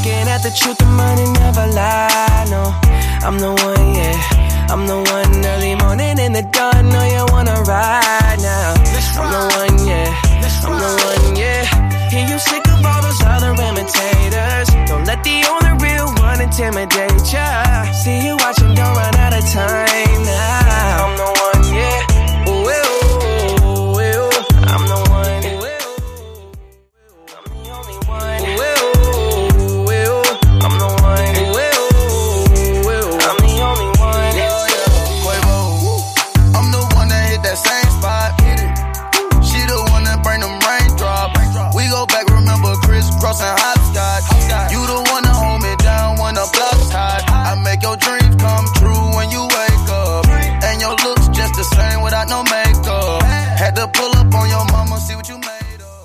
Looking at the truth, the money never lie, no. I'm the one, yeah. I'm the one early morning in the dawn. Know you wanna ride now. I'm the one, yeah. I'm the one, yeah. Hear you sick of all those other imitators. Don't let the only real one intimidate ya. See you watching, don't run out of time now. I'm the one, yeah. Ooh, ooh, ooh, I'm the one. Ooh, I'm the only one. Ooh, I'm the one. Ooh, I'm the only one. Quavo. I'm the one that hit that same spot. She the one that bring them raindrops. We go back, remember crisscross and hopscotch. You the one that hold me down when the block's hot. I make your dreams come true when you wake up. And your looks just the same without no makeup. Had to pull up on your mama, see what you made of.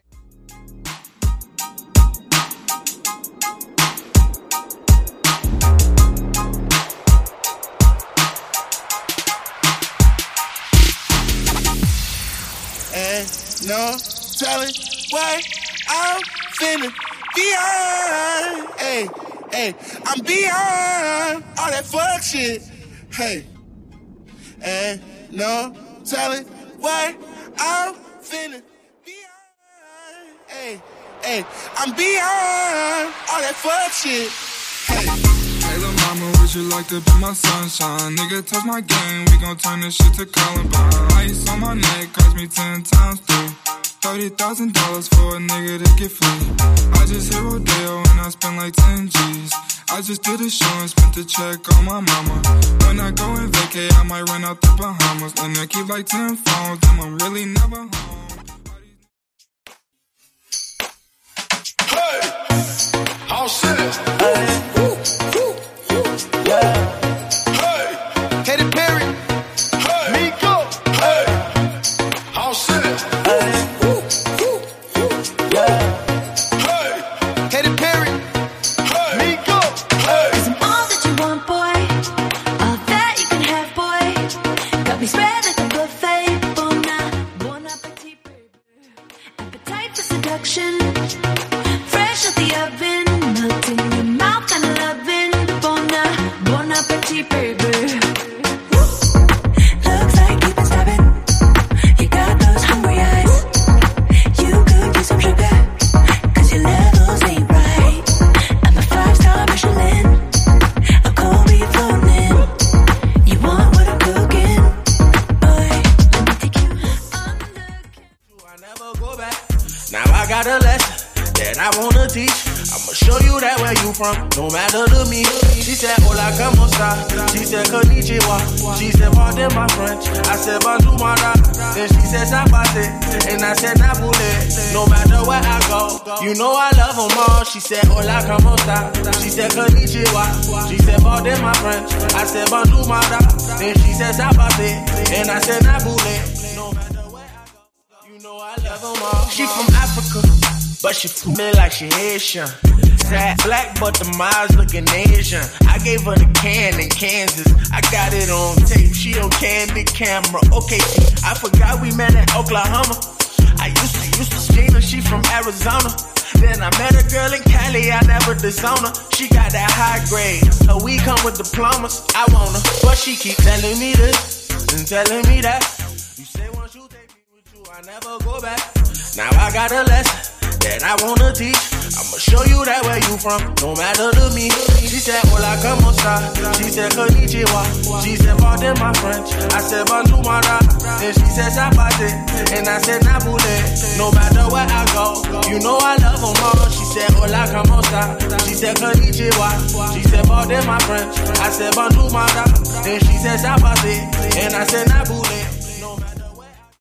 And no telling what I'm finna beyond. Hey, hey, I'm beyond all that fuck shit. Hey, and no telling what I'm finna beyond. Hey, hey, I'm beyond all that fuck shit. Hey. Hey, lil' mama, would you like to be my sunshine? Nigga, touch my game, we gon' turn this shit to Columbine. Ice on my neck, cost me 10 times through. $30,000 for a nigga to get free. I just hit Rodeo and I spent like 10 G's. I just did a show and spent the check on my mama. When I go and vacay, I might run out the Bahamas. And I keep like 10 phones, damn, I'm really never home. Hey, all set. Katy Perry. Hey, Miko. Hey, all set. Katy Perry. Hey, Miko. Hey. I'm all that you want, boy. All that you can have, boy. Got me spread like a buffet. Bon appetit, baby. Appetite for seduction. Fresh out the oven. Melting your mouth and loving. Bon appetit, baby. Looks like you've been stabbing. You got those hungry eyes. You could use some sugar. 'Cause your levels ain't right. I'm a 5-star Michelin. A cold beef floating. You want what I'm cooking? Boy, let me take you on the look. I never go back. Now I got a lesson that I wanna teach. I'ma show you that where you from, no matter to me. She said, hola, como esta? She said, konnichiwa. She said, pardon my French. I said, bonjour, madame. Then she said, zapate. And I said, nabule. No matter where I go, you know I love them all. She said, hola, como esta? She said, konnichiwa. She said, pardon my French. I said, bonjour, madame. Then she said, zapate. And I said, nabule. No matter where I go, you know I love them all. She from Africa, but she feel me like she Haitian. Sad black, but the miles looking Asian. I gave her the can in Kansas. I got it on tape. She on candid camera. Okay, I forgot we met in Oklahoma. I used to scheme her. She from Arizona. Then I met a girl in Cali. I never disown her. She got that high grade. Her we come with diplomas. I want her, but she keep telling me this and telling me that. You say once you take me with you, I never go back. Now I got a lesson that I wanna teach. I'ma show you that where you from, no matter to me. She said, hola, como esta? She said, konnichiwa. She said, pardon my French. I said, bonjour, madame. Then she said, zapate. And I said, nabule. No matter where I go, you know I love them all. She said, hola, como esta? She said, konnichiwa. She said, pardon my French. I said, bonjour, madame. Then she said, zapate. And I said, nabule.